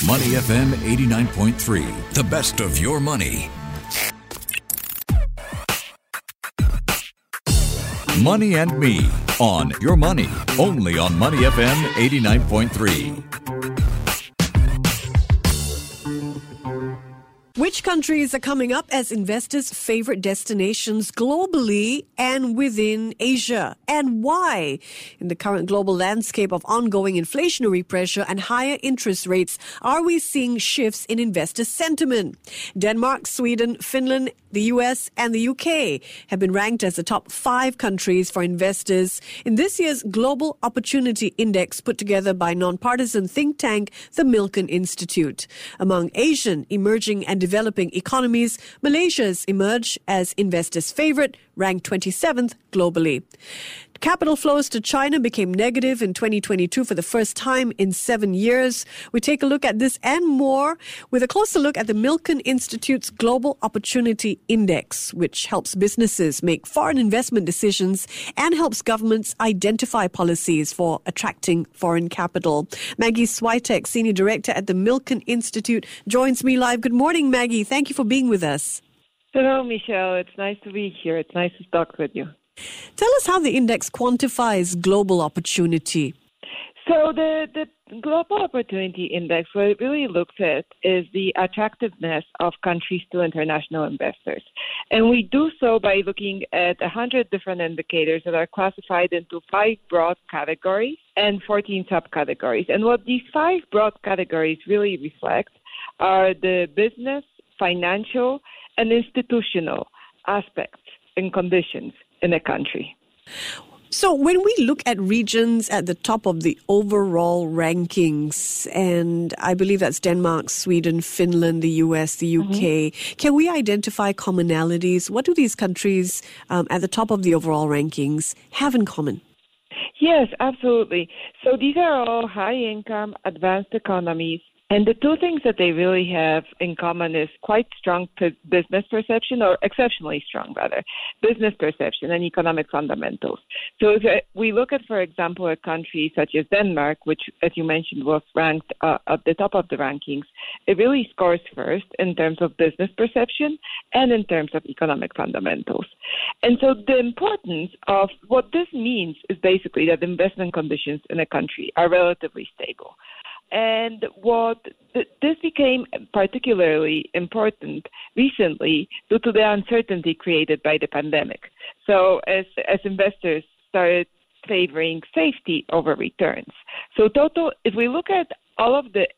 Money FM 89.3, the best of your money. Money and Me on Your Money, only on Money FM 89.3. Which countries are coming up as investors' favorite destinations globally and within Asia? And why? In the current global landscape of ongoing inflationary pressure and higher interest rates, are we seeing shifts in investor sentiment? Denmark, Sweden, Finland, the US and the UK have been ranked as the top 5 countries for investors in this year's Global Opportunity Index put together by nonpartisan think tank, the Milken Institute. Among Asian, emerging and developing economies, Malaysia's emerged as investors' favorite, ranked 27th globally. Capital flows to China became negative in 2022 for the first time in 7 years. We take a look at this and more with a closer look at the Milken Institute's Global Opportunity Index, which helps businesses make foreign investment decisions and helps governments identify policies for attracting foreign capital. Maggie Switek, Senior Director at the Milken Institute, joins me live. Good morning, Maggie. Thank you for being with us. Hello, Michelle. It's nice to be here. It's nice to talk with you. Tell us how the index quantifies global opportunity. So the Global Opportunity Index, what it really looks at is the attractiveness of countries to international investors. And we do so by looking at 100 different indicators that are classified into 5 broad categories and 14 subcategories. And what these 5 broad categories really reflect are the business, financial, and institutional aspects and conditions in a country. So when we look at regions at the top of the overall rankings, and I believe that's Denmark, Sweden, Finland, the US, the UK, can we identify commonalities? What do these countries at the top of the overall rankings have in common? Yes, absolutely. So these are all high-income, advanced economies. And the 2 things that they really have in common is quite strong business perception, or exceptionally strong, rather, business perception and economic fundamentals. So if we look at, for example, a country such as Denmark, which, as you mentioned, was ranked at the top of the rankings, it really scores first in terms of business perception and in terms of economic fundamentals. And so the importance of what this means is basically that investment conditions in a country are relatively stable. And this became particularly important recently due to the uncertainty created by the pandemic. So as investors started favoring safety over returns. So total, if we look at all of the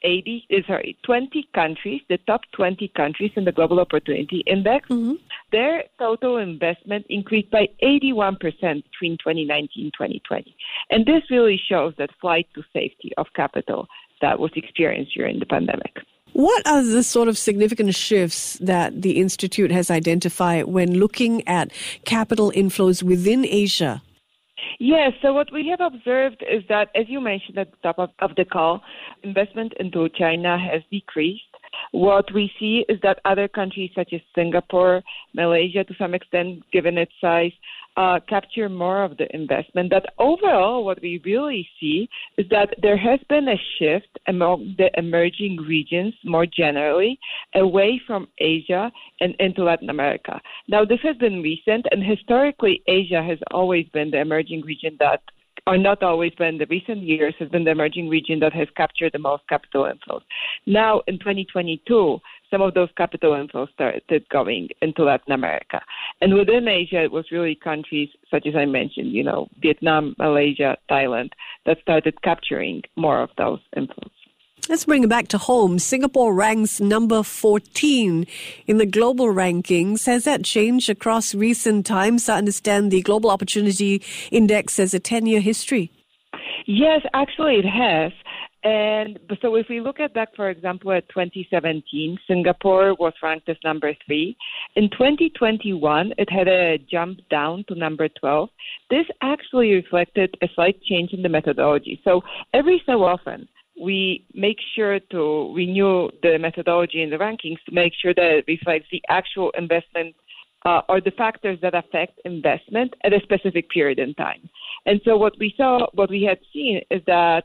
20 countries, the top 20 countries in the Global Opportunity Index, their total investment increased by 81% between 2019 and 2020. And this really shows that flight to safety of capital that was experienced during the pandemic. What are the sort of significant shifts that the Institute has identified when looking at capital inflows within Asia? Yes, so what we have observed is that, as you mentioned at the top of the call, investment into China has decreased. What we see is that other countries such as Singapore, Malaysia, to some extent, given its size, capture more of the investment. But overall, what we really see is that there has been a shift among the emerging regions more generally away from Asia and into Latin America. Now, this has been recent, and historically, Asia has always been the emerging region that, or not always, but in the recent years has been the emerging region that has captured the most capital inflows. Now, in 2022, some of those capital inflows started going into Latin America. And within Asia, it was really countries such as I mentioned, Vietnam, Malaysia, Thailand, that started capturing more of those inflows. Let's bring it back to home. Singapore ranks number 14 in the global rankings. Has that changed across recent times? I understand the Global Opportunity Index has a 10-year history. Yes, actually it has. And so if we look at back, for example, at 2017, Singapore was ranked as number 3. In 2021, it had a jump down to number 12. This actually reflected a slight change in the methodology. So every so often, we make sure to renew the methodology in the rankings to make sure that it reflects the actual investment or the factors that affect investment at a specific period in time. And so what we had seen is that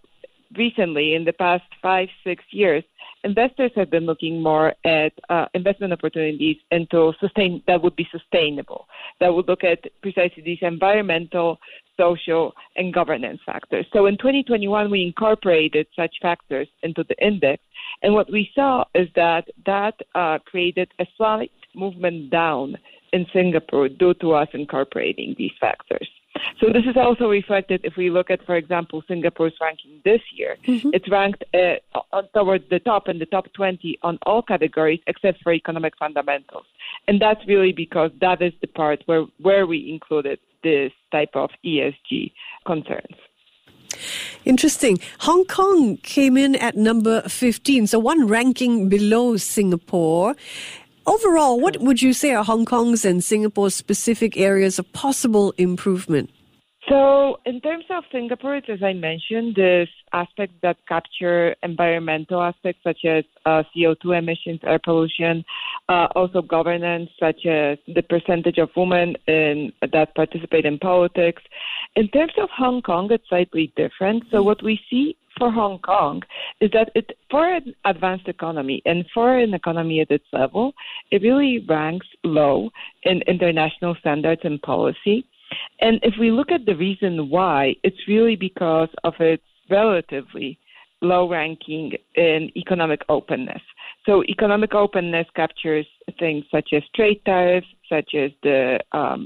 recently, in the past 5-6 years, investors have been looking more at investment opportunities that would be sustainable, that would look at precisely these environmental, social, and governance factors. So in 2021, we incorporated such factors into the index, and what we saw is that created a slight movement down in Singapore due to us incorporating these factors. So this is also reflected if we look at, for example, Singapore's ranking this year. Mm-hmm. It's ranked towards the top in the top 20 on all categories except for economic fundamentals. And that's really because that is the part where we included this type of ESG concerns. Interesting. Hong Kong came in at number 15, so one ranking below Singapore. Overall, what would you say are Hong Kong's and Singapore's specific areas of possible improvement? So in terms of Singapore, as I mentioned, there's aspects that capture environmental aspects such as CO2 emissions, air pollution, also governance such as the percentage of women that participate in politics. In terms of Hong Kong, it's slightly different. So what we see for Hong Kong is that for an advanced economy and for an economy at its level, it really ranks low in international standards and policy. And if we look at the reason why, it's really because of its relatively low ranking in economic openness. So economic openness captures things such as trade tariffs, such as the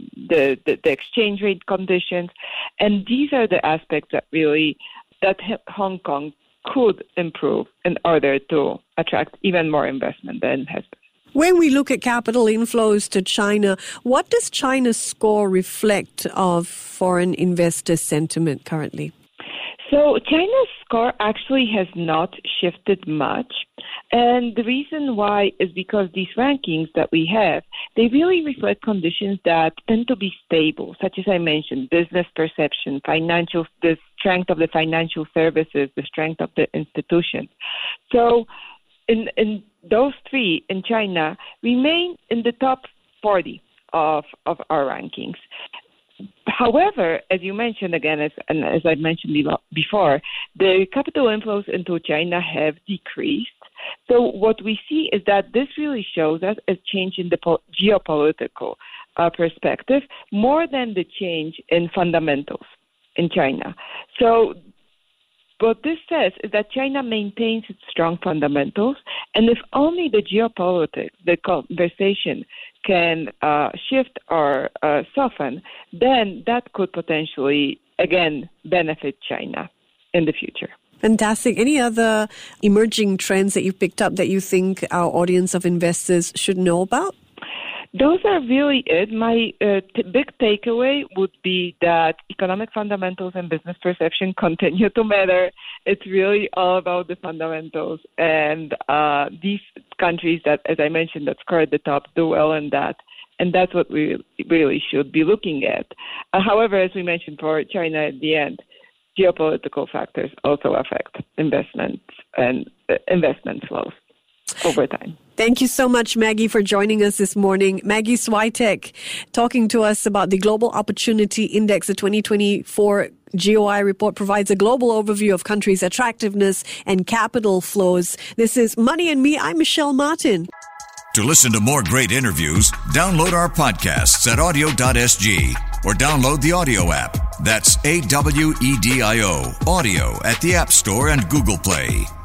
exchange rate conditions, and these are the aspects that Hong Kong could improve in order to attract even more investment than it has been. When we look at capital inflows to China, what does China's score reflect of foreign investor sentiment currently? So China's score actually has not shifted much. And the reason why is because these rankings that we have, they really reflect conditions that tend to be stable, such as I mentioned, business perception, the strength of the financial services, the strength of the institution. So in those three in China remain in the top 40 of our rankings. However, as you mentioned again, as I mentioned before, the capital inflows into China have decreased. So what we see is that this really shows us a change in the geopolitical perspective more than the change in fundamentals in China. So what this says is that China maintains its strong fundamentals, and if only the geopolitics, the conversation can shift or soften, then that could potentially, again, benefit China in the future. Fantastic. Any other emerging trends that you picked up that you think our audience of investors should know about? Those are really it. My big takeaway would be that economic fundamentals and business perception continue to matter. It's really all about the fundamentals. And these countries that, as I mentioned, that score at the top do well in that. And that's what we really should be looking at. However, as we mentioned for China at the end, geopolitical factors also affect investments and investment flows over time. Thank you so much, Maggie, for joining us this morning. Maggie Switek talking to us about the Global Opportunity Index. The 2024 GOI report provides a global overview of countries' attractiveness and capital flows. This is Money and Me. I'm Michelle Martin. To listen to more great interviews, download our podcasts at audio.sg or download the audio app. That's AWEDIO, audio at the App Store and Google Play.